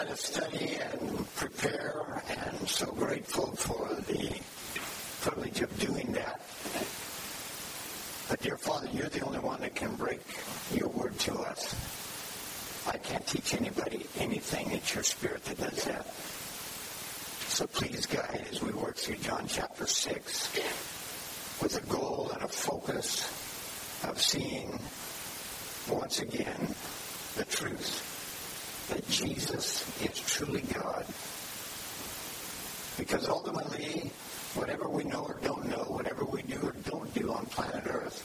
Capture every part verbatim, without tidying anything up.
trying to study and prepare, and so grateful for the privilege of doing that. But dear Father, you're the only one that can break your word to us. I can't teach anybody anything. It's your Spirit that does that. So please guide as we work through John chapter six with a goal and a focus of seeing once again the truth that Jesus is truly God. Because ultimately, whatever we know or don't know, whatever we do or don't do on planet Earth,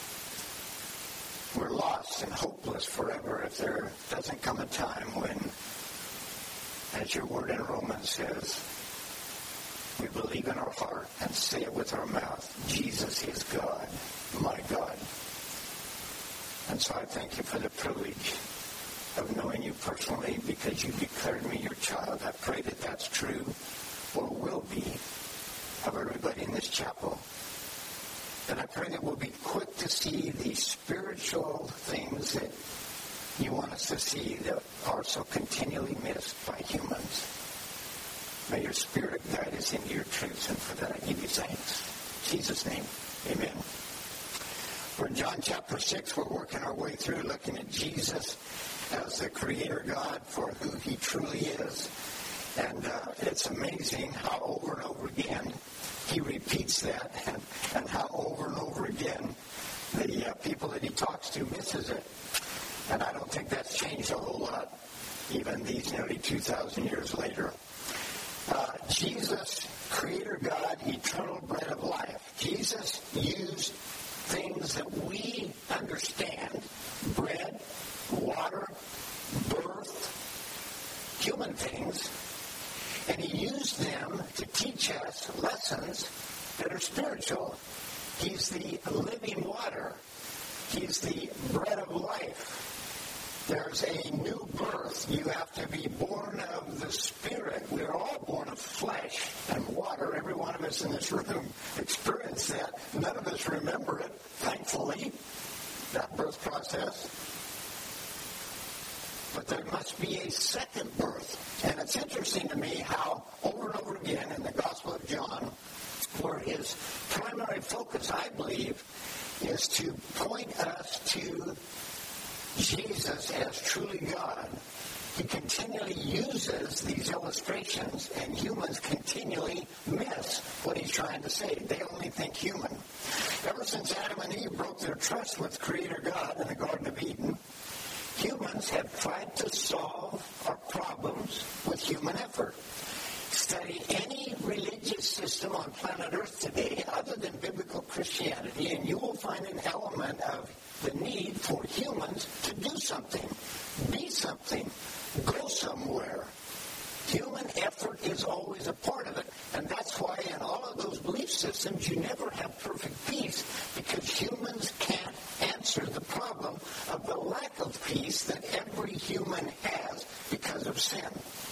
we're lost and hopeless forever if there doesn't come a time when, as your word in Romans says, we believe in our heart and say it with our mouth, Jesus is God, my God. And so I thank you for the privilege of knowing you personally because you declared me your child. I pray that that's true or will be of everybody in this chapel. And I pray that we'll be quick to see the spiritual things that you want us to see that are so continually missed by humans. May your Spirit guide us into your truths, and for that I give you thanks. In Jesus' name, amen. We're in John chapter six. We're working our way through looking at Jesus as the Creator God for who He truly is. And uh, it's amazing how over and over again He repeats that, and, and how over and over again the uh, people that He talks to misses it. And I don't think that's changed a whole lot, even these nearly two thousand years later. Uh, Jesus, Creator God, eternal bread of life. Jesus used things that we understand, bread, water, birth, human things, and He used them to teach us lessons that are spiritual. He's the living water. He's the bread of life. There's a new birth. You have to be born of the Spirit. We're all born of flesh and water. Every one of us in this room experienced that. None of us remember it, thankfully, that birth process. But there must be a second birth. And it's interesting to me how over and over again in the Gospel of John, where his primary focus, I believe, is to point us to Jesus as truly God. He continually uses these illustrations, and humans continually miss what He's trying to say. They only think human. Ever since Adam and Eve broke their trust with Creator God in the Garden of Eden, humans have tried to solve our problems with human effort. Study any religious system on planet Earth today other than biblical Christianity, and you will find an element of the need for humans to do something, be something, go somewhere. Human effort is always a part of it, and that's why in all of those belief systems you never have perfect peace, because humans can't answer the problem of the lack of peace that every human has because of sin.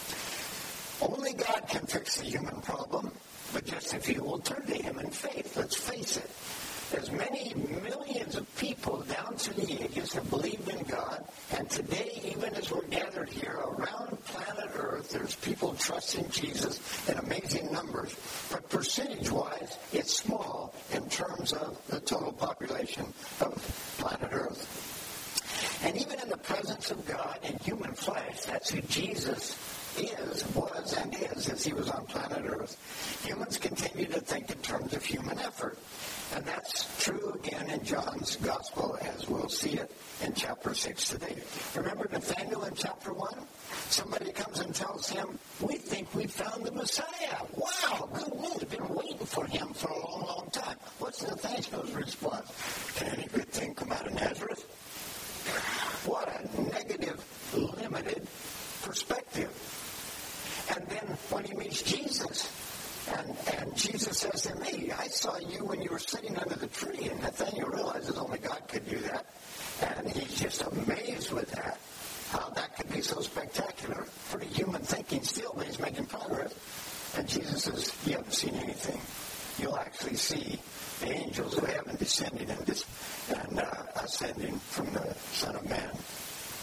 Only God can fix the human problem, but just if you will turn to Him in faith. Let's face it. As many millions of people down through the ages have believed in God, and today, even as we're gathered here around planet Earth, there's people trusting Jesus in amazing numbers. But percentage-wise, it's small in terms of the total population of planet Earth. And even in the presence of God in human flesh, that's who Jesus is, was, and is as He was on planet Earth. Humans continue to think in terms of human effort. And that's true again in John's Gospel, as we'll see it in chapter six today. Remember Nathanael in chapter one? Somebody comes and tells him, we think we found the Messiah. Wow, good news. Been waiting for Him for a long, long time. What's Nathanael's response? Can any good thing come out of Nazareth? What a negative, limited perspective. And then when he meets Jesus, and, and Jesus says to him, hey, I saw you when you were sitting under the tree. And Nathanael realizes only God could do that. And he's just amazed with that, how that could be so spectacular. Pretty human thinking still, but he's making progress. And Jesus says, you haven't seen anything. You'll actually see the angels of heaven descending and, dis- and uh, ascending from the Son of Man. And then in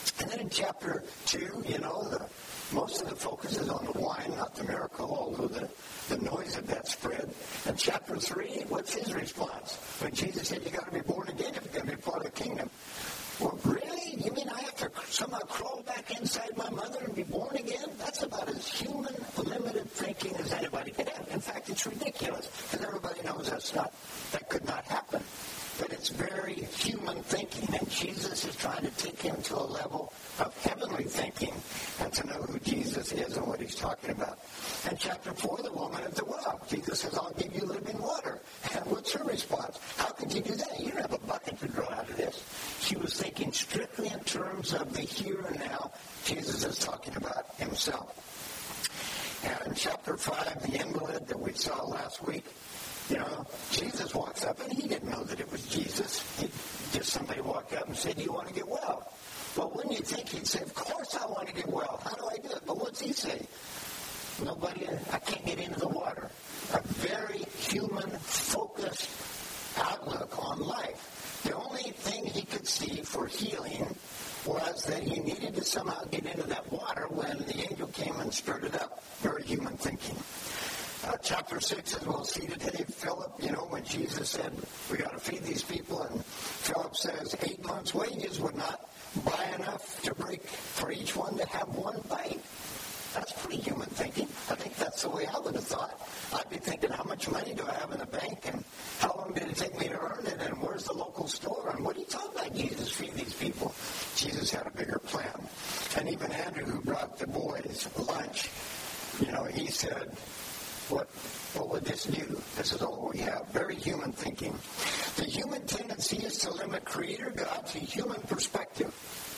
in chapter two, you know, the, most of the focus is on the wine, not the miracle, although the, the noise of that spread. And chapter three, what's his response? When Jesus said, you got to be born again if you're going to be part of the kingdom. Well, really? You mean I have to somehow crawl back inside my mother and be born again? That's about as human, limited thinking as anybody could have. In fact, it's ridiculous, because everybody knows that's not, that could not happen. But it's very human thinking, and Jesus is trying to take him to a level of heavenly thinking and to know who Jesus is and what he's talking about. And chapter four, the woman at the well. Jesus says, I'll give you living water. And what's her response? How could you do that? You don't have a bucket to draw out of this. She was thinking strictly in terms of the here and now. Jesus is talking about himself. And in chapter five, the invalid that we saw last week, you know, Jesus walks up, and he didn't know that it was Jesus. He, just somebody walked up and said, do you want to get well? Well, wouldn't you think he'd say, of course I want to get well. How do I do it? But what's he say? Nobody, I can't get into the water. A very human-focused outlook on life. The only thing he could see for healing was that he needed to somehow get into that water when the angel came and stirred it up. Very human thinking. Uh, chapter six, as we'll see today, Philip, you know, when Jesus said, we got to feed these people, and Philip says eight months' wages would not buy enough to break for each one to have one bite. That's pretty human thinking. I think that's the way I would have thought. I'd be thinking, how much money do I have in the bank, and how long did it take me to earn it, and where's the local store, and what are you talking about, Jesus, feed these people? Jesus had a bigger plan. And even Andrew, who brought the boys lunch, you know, he said, What what would this do? This is all we have. Very human thinking. The human tendency is to limit Creator God to human perspective.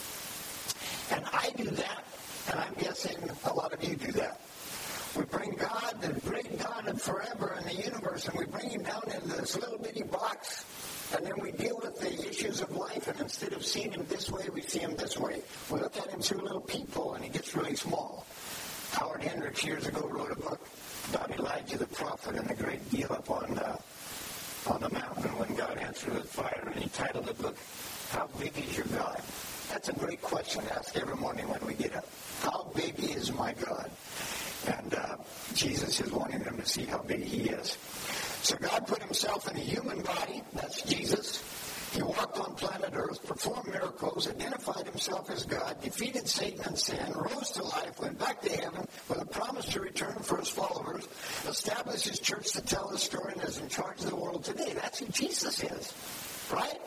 And I do that, and I'm guessing a lot of you do that. We bring God, the great God of forever in the universe, and we bring him down into this little bitty box, and then we deal with the issues of life, and instead of seeing him this way, we see him this way. We look at him through a little peephole, and he gets really small. Howard Hendricks years ago wrote a book about Elijah the prophet and the great deal up on uh, on the mountain when God answered with fire. And he titled the book, How Big Is Your God? That's a great question to ask every morning when we get up. How big is my God? And uh, Jesus is wanting them to see how big he is. So God put himself in a human body. That's Jesus. He walked on planet Earth, performed miracles, identified himself as God, defeated Satan and sin, rose to life, went back to heaven with a promise to return for his followers, established his church to tell his story, and is in charge of the world today. That's who Jesus is, right?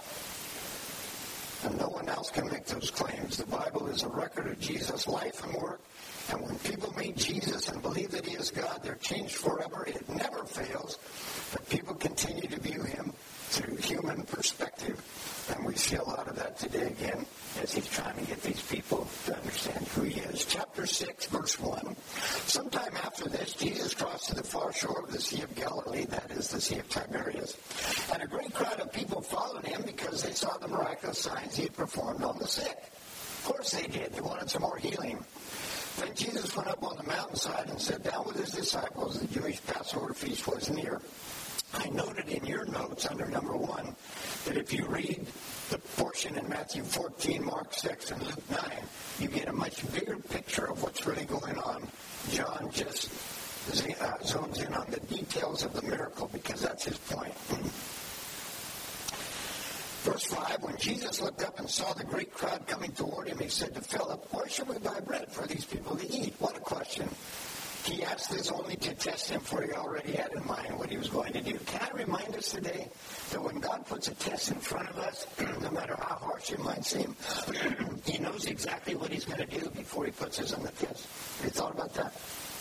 And no one else can make those claims. The Bible is a record of Jesus' life and work. And when people meet Jesus and believe that he is God, they're changed forever. It never fails. But people continue to view him through human perspective. And we see a lot of that today again as he's trying to get these people to understand who he is. Chapter six, verse one. Sometime after this, Jesus crossed to the far shore of the Sea of Galilee, that is the Sea of Tiberias. And a great crowd of people followed him because they saw the miraculous signs he had performed on the sick. Of course they did. They wanted some more healing. Then Jesus went up on the mountainside and sat down with his disciples. The Jewish Passover feast was near. I noted in your notes under number one that if you read the portion in Matthew fourteen, Mark six, and Luke nine, you get a much bigger picture of what's really going on. John just uh, zones in on the details of the miracle because that's his point. Verse five, when Jesus looked up and saw the great crowd coming toward him, he said to Philip, where should we buy bread for these people to eat? What a question. He asked this only to test him, for he already had in mind what he was going to do. Can I remind us today that when God puts a test in front of us, no matter how harsh it might seem, he knows exactly what he's going to do before he puts us on the test. Have you thought about that?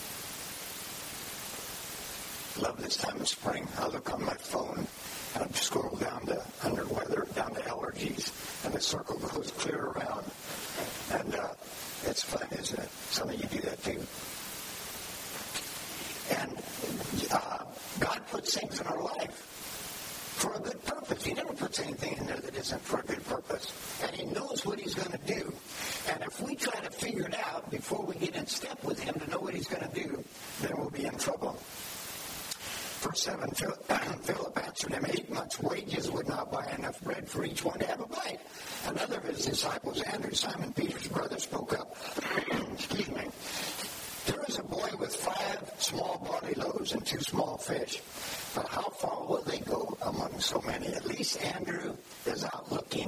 Love this time of spring. I look on my phone and I scroll down to under weather, down to allergies, and the circle goes clear around. And uh, it's fun, isn't it? Some of you do that too. And uh, God puts things in our life for a good purpose. He never puts anything in there that isn't for a good purpose. And he knows what he's going to do. And if we try to figure it out before we get in step with him to know what he's going to do, then we'll be in trouble. Verse seven, Philip answered him, eight months' wages would not buy enough bread for each one to have a bite. Another of his disciples, Andrew, Simon Peter's brother, spoke up. Excuse me. There is a boy with five small barley loaves and two small fish. But how far will they go among so many? At least Andrew is out looking.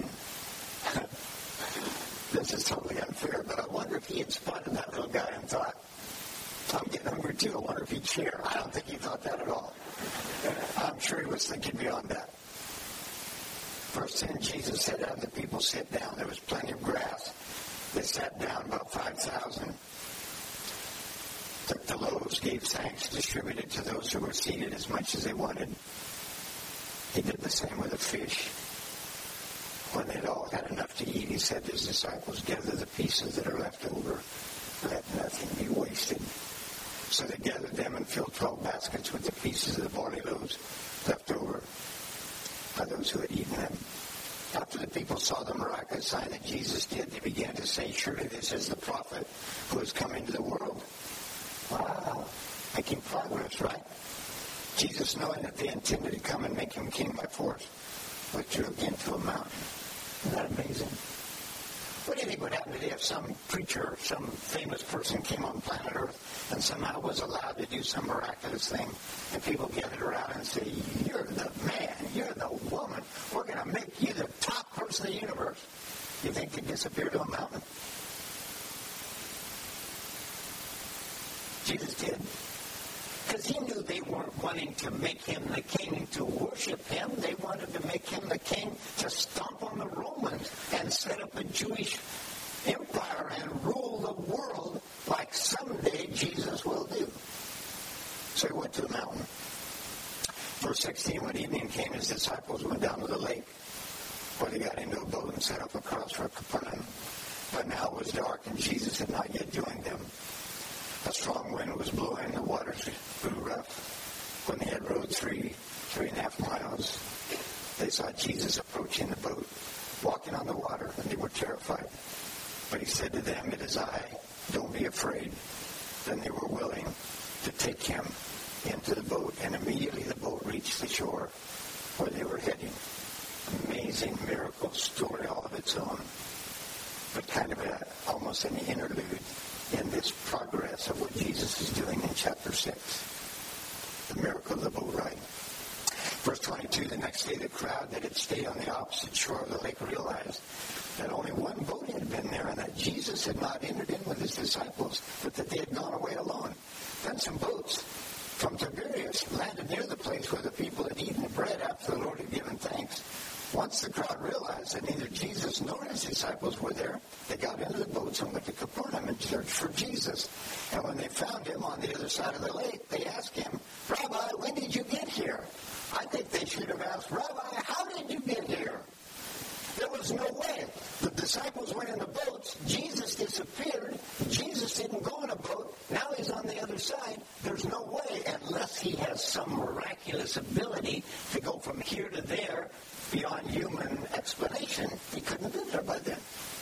This is totally unfair, but I wonder if he had spotted that little guy and thought, I'm getting hungry too. I wonder if he'd share. I don't think he thought that at all. I'm sure he was thinking beyond that. Verse ten, Jesus said, have the people sit down. There was plenty of grass. They sat down, about five thousand. Took the loaves, gave thanks, distributed to those who were seated as much as they wanted. He did the same with the fish. When they'd all had enough to eat, he said to his disciples, gather the pieces that are left over. Let nothing be wasted. So they gathered them and filled twelve baskets with the pieces of the barley loaves left over by those who had eaten them. After the people saw the miraculous sign that Jesus did, they began to say, surely this is the prophet who has come into the world. Wow. Making progress, right? Jesus, knowing that they intended to come and make him king by force, withdrew again to a mountain. Isn't that amazing? What do you think would happen today if some preacher, some famous person came on planet Earth and somehow was allowed to do some miraculous thing, and people gathered around and say, you're the man, you're the woman, we're going to make you the top person in the universe? You think they'd disappear to a mountain? Jesus did. Because he knew they weren't wanting to make him the king to worship him. They wanted to make him the king to stomp on the Romans and set up a Jewish empire and rule the world like someday Jesus will do. So he went to the mountain. Verse sixteen, when evening came, his disciples went down to the lake, where they got into a boat and set up across for Capernaum. But now it was dark, and Jesus had not yet joined them. A strong wind was blowing, the waters grew rough. When they had rowed three, three and a half miles, they saw Jesus approaching the boat, walking on the water, and they were terrified. But he said to them, it is I, don't be afraid. Then they were willing to take him into the boat, and immediately the boat reached the shore where they were heading. Amazing miracle story all of its own, but kind of a, almost an interlude in this progress of what Jesus is doing in chapter six. The miracle of the boat ride. Verse twenty-two, the next day the crowd that had stayed on the opposite shore of the lake realized that only one boat had been there and that Jesus had not entered in with his disciples, but that they had gone away alone. Then some boats from Tiberias landed near the place where the people had eaten bread after the Lord had given thanks. Once the crowd realized that neither Jesus nor his disciples were there, they got into the boats and went to Capernaum and searched for Jesus. And when they found him on the other side of the lake, they asked him, Rabbi, when did you get here? I think they should have asked, Rabbi, how did you get here? There was no way. The disciples went in the boats. Jesus disappeared. Jesus didn't go in a boat. Now he's on the other side. There's no way, unless he has some miraculous ability to go from here to there beyond human explanation. He couldn't have been there by then.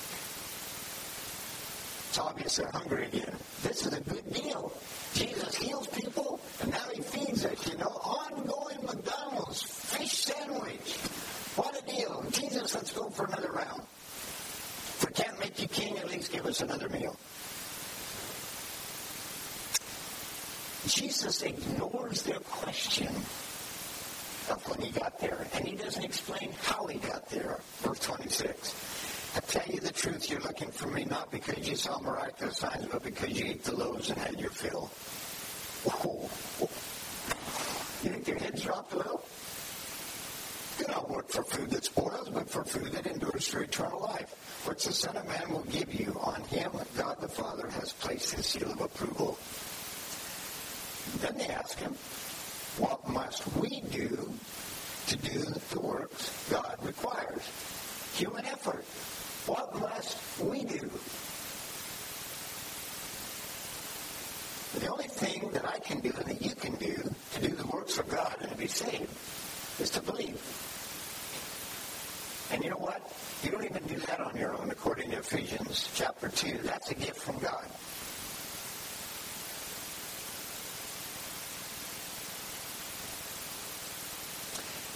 It's obvious they're hungry again. This is a good deal. Jesus heals people, and now he feeds us, you know. Ongoing McDonald's fish sandwich. What a deal. Jesus, let's go for another round. If we can't make you king, at least give us another meal. Jesus ignores their question of when he got there, and he doesn't explain how he got there. Verse twenty-six. I tell you the truth, you're looking for me not because you saw miraculous signs, but because you ate the loaves and had your fill. Oh. You think your heads dropped a little? Do not work for food that spoils, but for food that endures for eternal life, which the Son of Man will give you. On him, God the Father has placed his seal of approval. Then they ask him, what must we do to do the works God requires? Human effort. What must we do? The only thing that I can do and that you can do to do the works of God and to be saved is to believe. And you know what? You don't even do that on your own, according to Ephesians chapter two. That's a gift from God.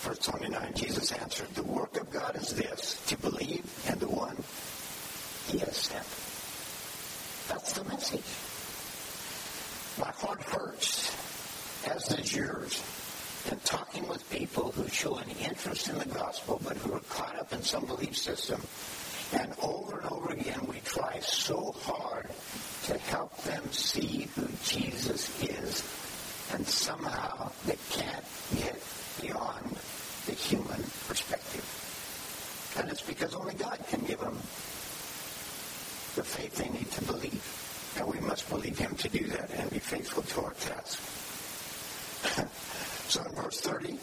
verse twenty-nine, Jesus answered, the work of God is this, to believe in the one he has sent. That's the message. My heart hurts, as does yours, in talking with people who show an interest in the gospel but who are caught up in some belief system. And over and over again, we try so hard to help them see who Jesus is. And somehow they can't get beyond the human perspective. And it's because only God can give them the faith they need to believe. And we must believe him to do that and be faithful to our task. So in verse thirty,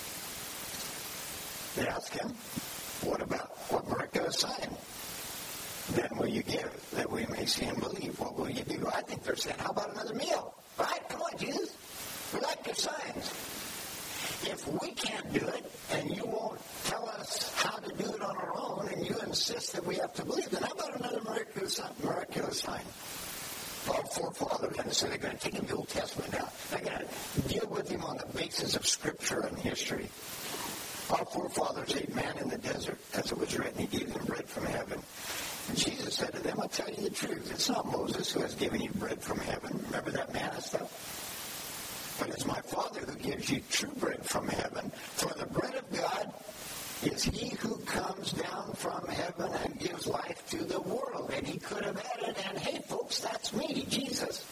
they ask him, what about, what miraculous sign then will you give that we may see and believe? What will you do? I think they're saying, how about another meal? Right? Come on, Jesus. We like your signs. If we can't do it, and you won't tell us how to do it on our own, and you insist that we have to believe, then how about another miraculous, miraculous sign? Our forefathers, and so they're going to take him to the Old Testament now. They're going to deal with him on the basis of Scripture and history. Our forefathers ate man in the desert, as it was written, he gave them bread from heaven. And Jesus said to them, I'll tell you the truth. It's not Moses who has given you bread from heaven. Remember that manna stuff? But it's my Father who gives you true bread from heaven. For the bread of God is he who comes down from heaven and gives life to the world. And he could have added, and hey, folks, that's me, Jesus.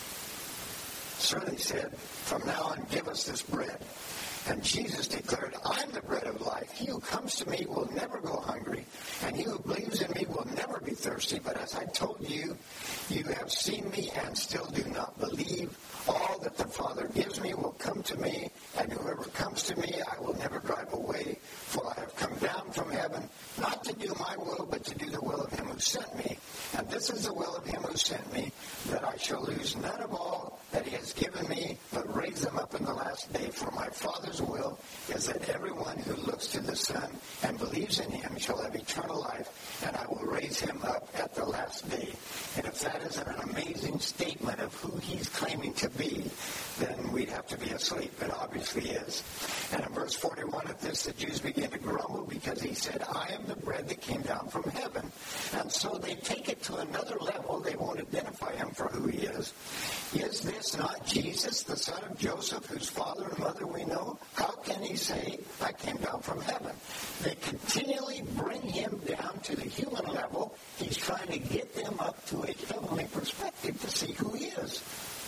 Sir, they said, from now on, give us this bread. And Jesus declared, I'm the bread of life. He who comes to me will never go hungry, and he who believes in me will never be thirsty. But as I told you, you have seen me and still do not believe. All that the Father gives me will come to me, and whoever comes to me I will never drive away. For I have come down from heaven, not to do my will, but to do the will of him who sent me. And this is the will of him who sent me, that I shall lose none of all that he has given me, but raise them up in the last day. For my Father's will is that everyone who looks to the Son and believes in him shall have eternal life, and I will raise him up at the last day. And if that isn't an amazing statement of who he's claiming to be, then we'd have to be asleep. It obviously is. And in verse forty-one of this, the Jews began to grumble because he said, I am the bread that came down from heaven. And so they take it to another level. They won't identify him for who he is. Is this not Jesus, the son of Joseph, whose father and mother we know? How can he say, I came down from heaven? They continually bring him down to the human level. He's trying to get them up to a heavenly perspective to see who he is.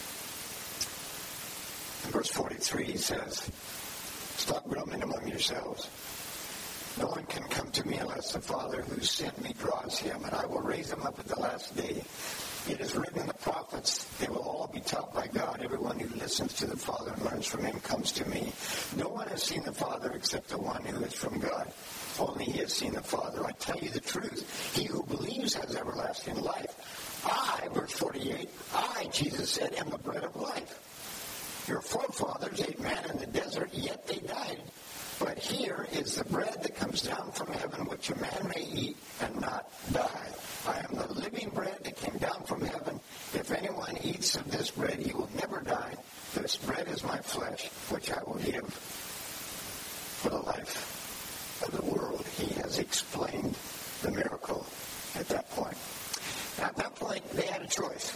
In verse forty-three, he says, stop grumbling among yourselves. No one can come to me unless the Father who sent me draws him, and I will raise him up at the last day. It is written in the prophets, they will all be taught by God. Everyone who listens to the Father and learns from him comes to me. No one has seen the Father except the one who is from God. Only he has seen the Father. I tell you the truth. He who believes has everlasting life. I, verse forty-eight, I, Jesus said, am the bread of life. Your forefathers ate manna in the desert, yet they died. But here is the bread that comes down from heaven, which a man may eat and not die. I am the living bread that came down from heaven. If anyone eats of this bread, he will never die. This bread is my flesh, which I will give for the life of the world. He has explained the miracle at that point. At that point, they had a choice.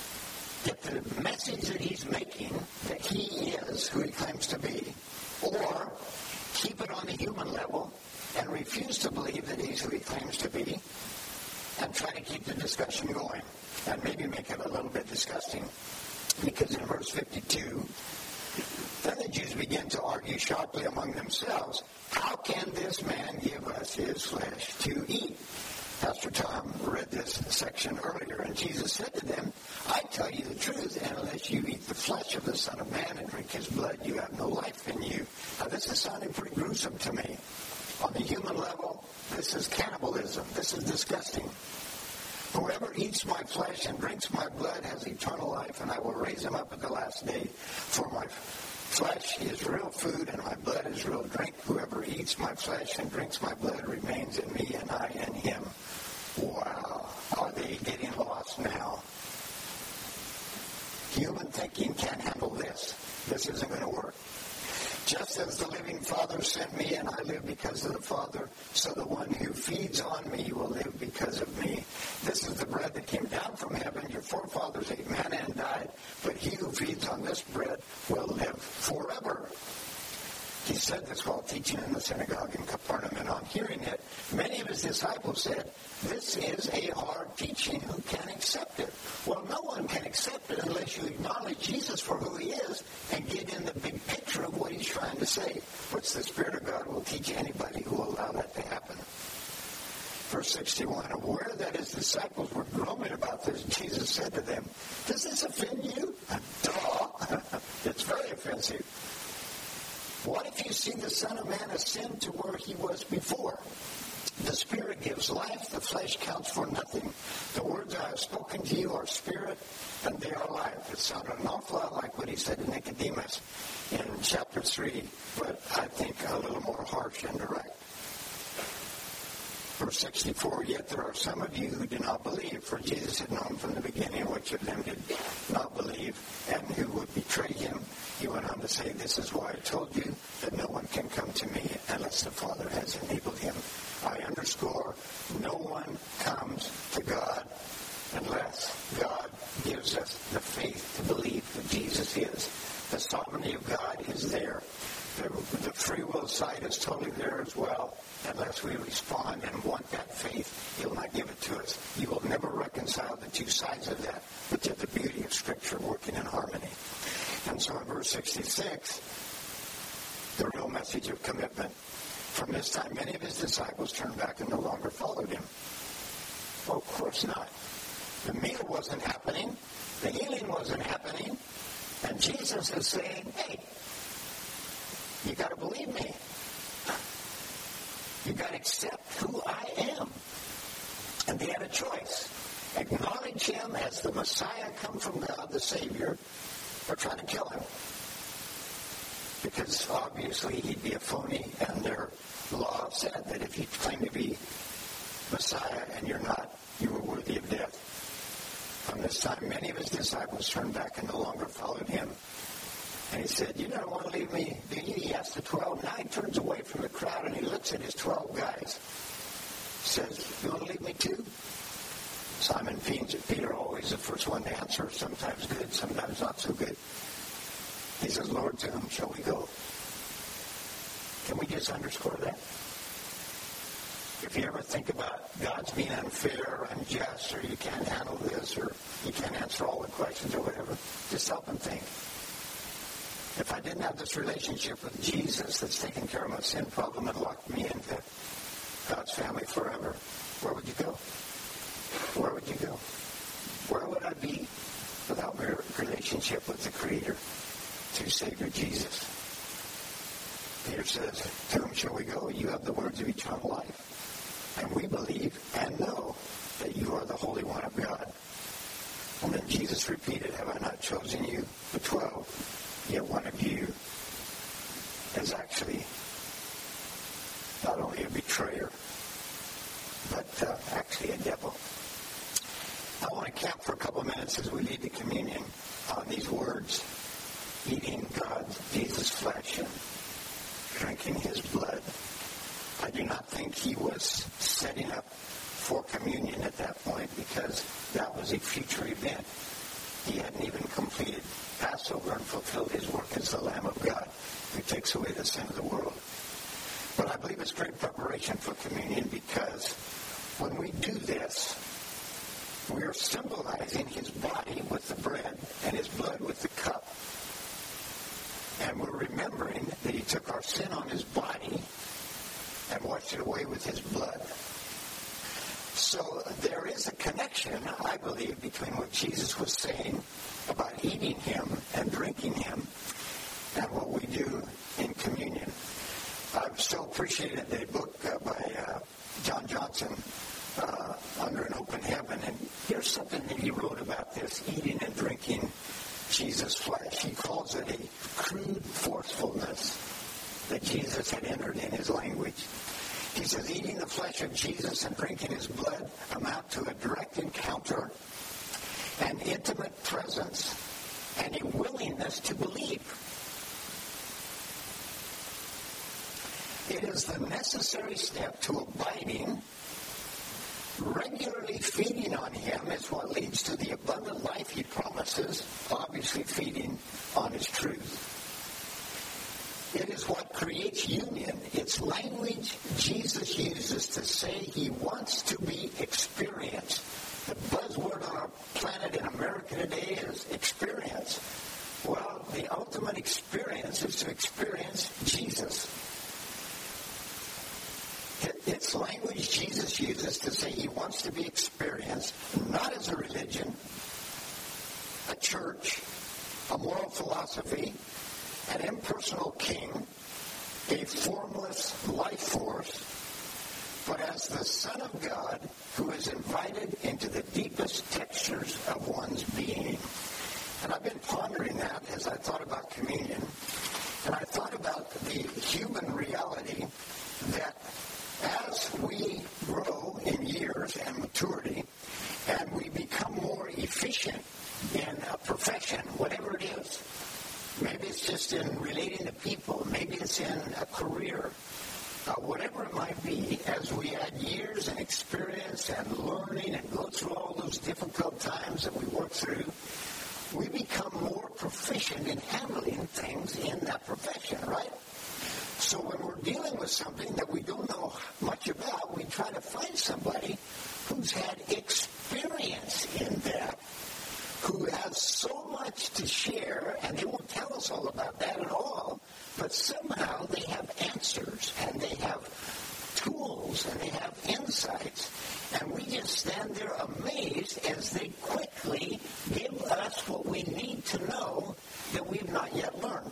Get the message that he's making, that he is who he claims to be, or keep it on the human level and refuse to believe that he's who he claims to be, and try to keep the discussion going, and maybe make it a little bit disgusting. Because in verse fifty-two, then the Jews begin to argue sharply among themselves, how can this man give us his flesh to eat? Pastor Tom read this section earlier, and Jesus said to them, I tell you the truth, and unless you eat the flesh of the Son of Man and drink his blood, you have no life in you. Now, this is sounding pretty gruesome to me. On the human level, this is cannibalism. This is disgusting. Whoever eats my flesh and drinks my blood has eternal life, and I will raise him up at the last day. For my flesh is real food, and my blood is real drink. Whoever eats my flesh and drinks my blood remains in me, and I in him. Wow. Are they getting lost now? Human thinking can't handle this. This isn't going to work. Just as the living Father Father sent me, and I live because of the Father. So the one who feeds on me will live because of me. This is the bread that came down from heaven. Your forefathers ate manna and died, but he who feeds on this bread will live forever. He said this while teaching in the synagogue in Capernaum, and on hearing it, many of his disciples said, "This is a hard teaching. Who can accept it?" Well, no one can accept it unless you acknowledge Jesus for who he is and get in the big picture of what he's trying to say, which the Spirit of God will teach anybody who will allow that to happen. Verse sixty-one, aware that his disciples were grumbling about this, Jesus said to them, "Does this offend you?" Duh. It's very offensive. What if you see the Son of Man ascend to where he was before? The Spirit gives life, the flesh counts for nothing. The words I have spoken to you are spirit, and they are life. It sounded an awful lot like what he said to Nicodemus in chapter three, but I think a little more harsh and direct. Verse sixty-four, yet there are some of you who do not believe, for Jesus had known from the beginning which of them did not believe and who would betray him. He went on to say, this is why I told you that no one can come to me unless the Father has enabled him. I underscore, no one comes to God unless God gives us the faith to believe that Jesus is. The sovereignty of God is there. The, the free will side is totally there as well. Unless we respond and want that faith, he'll not give it to us. You will never reconcile the two sides of that, but yet the beauty of Scripture working in harmony. And so in verse sixty-six, the real message of commitment. From this time, many of his disciples turned back and no longer followed him. Well, of course not. The meal wasn't happening. The healing wasn't happening. And Jesus is saying, hey, you got to believe me. You got to accept who I am. And they had a choice. Acknowledge him as the Messiah come from God, the Savior, or try to kill him. Because obviously he'd be a phony, and their law said that if you claim to be Messiah and you're not, you were worthy of death. From this time, many of his disciples turned back and no longer followed him. And he said, you don't want to leave me, do you? He asked the twelve. Now he turns away from the crowd and he looks at his twelve guys. Says, you want to leave me too? Simon Peter, always the first one to answer, sometimes good, sometimes not so good. He says, Lord, to whom shall we go? Can we just underscore that? If you ever think about God's being unfair or unjust, or you can't handle this, or you can't answer all the questions or whatever, just stop and think. If I didn't have this relationship with Jesus that's taken care of my sin problem and locked me into God's family forever, where would you go? Where would you go? Where would I be without my relationship with the Creator through Savior Jesus? Peter says, to whom shall we go? You have the words of eternal life. And we believe and know that you are the Holy One of God. And then Jesus repeated, have I not chosen you, the twelve? Yet one of you is actually not only a betrayer, but uh, actually a devil. I want to camp for a couple of minutes as we lead the communion on these words. Eating God's, Jesus' flesh and drinking his blood. I do not think he was setting up for communion at that point, because that was a future event. He hadn't even completed Passover and fulfilled his work as the Lamb of God who takes away the sin of the world. But I believe it's great preparation for communion, because when we do this, we are symbolizing his body with the bread and his blood with the cup. And we're remembering that he took our sin on his body and washed it away with his blood. So there is a connection, I believe, between what Jesus was saying about eating him and drinking him and what we do in communion. I've still appreciated a book uh, by uh, John Johnson, uh, Under an Open Heaven, and here's something that he wrote about this, eating and drinking Jesus' flesh. He calls it a crude forcefulness that Jesus had entered in his language. He says, eating the flesh of Jesus and drinking his blood amount to a direct encounter, an intimate presence, and a willingness to believe. It is the necessary step to abiding. Regularly feeding on him is what leads to the abundant life he promises, obviously feeding on his truth. It is what creates union. It's language Jesus uses to say he wants to be experienced. The buzzword on our planet in America today is experience. Well, the ultimate experience is to experience Jesus. It's language Jesus uses to say he wants to be experienced, not as a religion, a church, a moral philosophy, an impersonal king, a formless life force, but as the Son of God who is invited into the deepest textures of one's being. And I've been pondering that as I thought about communion, and I thought about the human reality that as we grow in years and maturity, and we become more efficient in a profession, whatever it is, maybe it's just in relating to people, maybe it's in a career, uh, whatever it might be, as we add years and experience and learning and go through all those difficult times that we work through, we become more proficient in handling things in that profession, right? So when we're dealing with something that we don't know much about, we try to find somebody who's had experience in that, who has so much to share, and they won't tell us all about that at all, but somehow they have answers, and they have tools, and they have insights, and we just stand there amazed as they quickly give us what we need to know that we've not yet learned.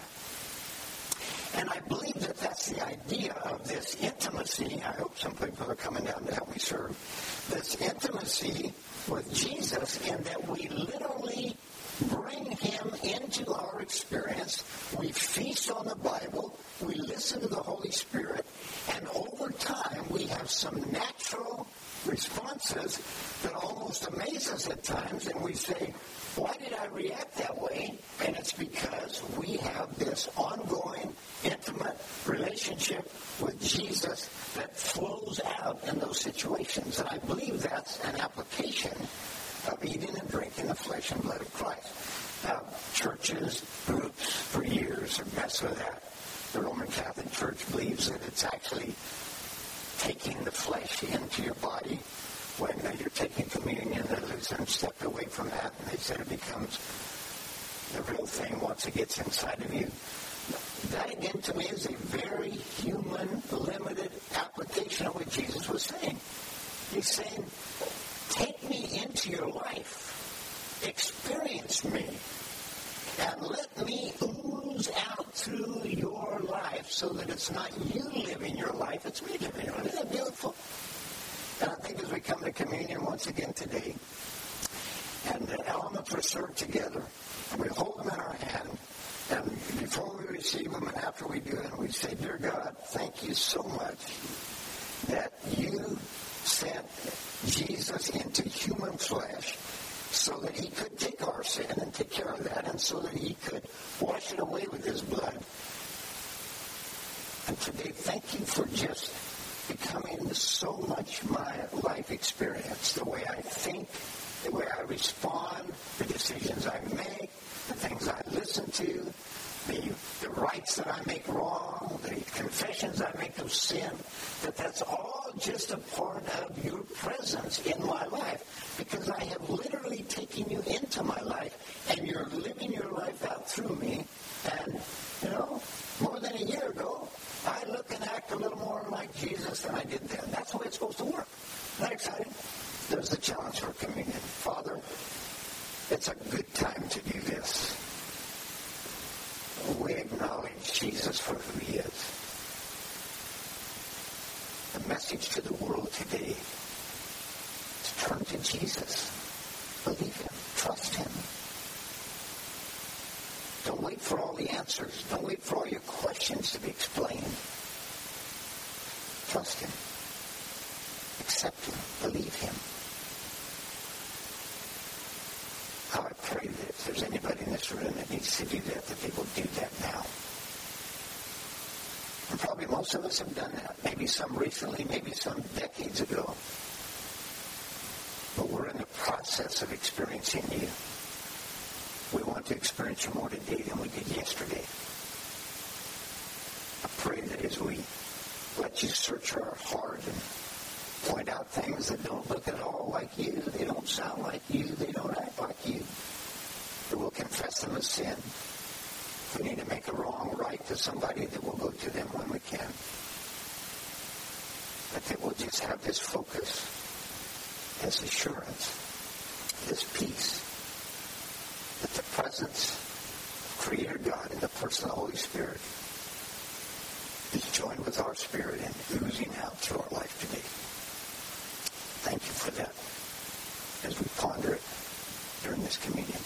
And I believe that that's the idea of this intimacy. I hope some people are coming down to help me serve. This intimacy with Jesus, in that we literally bring him into our experience. We feast on the Bible. We listen to the Holy Spirit. And over time, we have some natural responses that almost amaze us at times. And we say, why did I react that way? And it's because we have this ongoing, intimate relationship with Jesus that flows out in those situations. And I believe that's an application of eating and drinking the flesh and blood of Christ. Now, churches, groups for years have messed with that. The Roman Catholic Church believes that it's actually taking the flesh into your body. When uh, you're taking communion, the Lutheran stepped away from that, and they said it becomes the real thing once it gets inside of you. That, again, to me, is a very human, limited application of what Jesus was saying. He's saying, take me into your life. Experience me. And let me ooze out through your life so that it's not you living your life, it's me living your life. Isn't that beautiful? And I think as we come to communion once again today, and the elements are served together, and we hold them in our hand, and before we receive them and after we do it, we say, Dear God, thank you so much that you sent Jesus into human flesh so that he could take our sin and take care of that, and so that he could wash it away with his blood. And today, thank you for just becoming so much my life experience, the way I think, the way I respond, the decisions I make, the things I listen to, the, the rights that I make wrong, the confessions I make of sin, that that's all just a part of your presence in my life, because I have literally taken you into my life, and you're living your life out through me. And, you know, more than a year ago, I look and act a little more like Jesus than I did then. That's the way it's supposed to work. Isn't that exciting? There's the challenge for communion. Father, it's a good time to do this. We acknowledge Jesus for who he is. The message to the world today is turn to Jesus. Believe him. Trust him. Don't wait for all the answers. Don't wait for all your questions to be explained. Trust him. Accept him. Believe him. I pray that if there's anybody in this room that needs to do that, that they will do that now. And probably most of us have done that. Maybe some recently, maybe some decades ago. But we're in the process of experiencing you. We want to experience you more today than we did yesterday. I pray that as we let you search our heart and point out things that don't look at all like you, they don't sound like you, they don't act like you, that we'll confess them as sin. If we need to make a wrong right to somebody, that we'll go to them when we can. But that we'll just have this focus, this assurance, this peace, that the presence of Creator God in the person of the Holy Spirit is joined with our spirit and oozing out through our life today. Thank you for that as we ponder it during this communion.